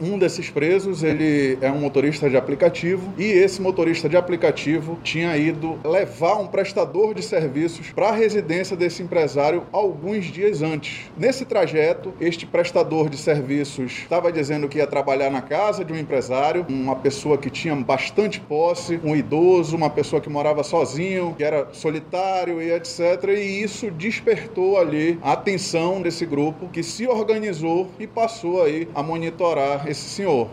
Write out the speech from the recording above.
Um desses presos, ele é um motorista de aplicativo e esse motorista de aplicativo tinha ido levar um prestador de serviços para a residência desse empresário alguns dias antes. Nesse trajeto, este prestador de serviços estava dizendo que ia trabalhar na casa de um empresário, uma pessoa que tinha bastante posse, um idoso, uma pessoa que morava sozinho, que era solitário e etc. E isso despertou ali a atenção desse grupo que se organizou e passou aí a monitorar esse senhor.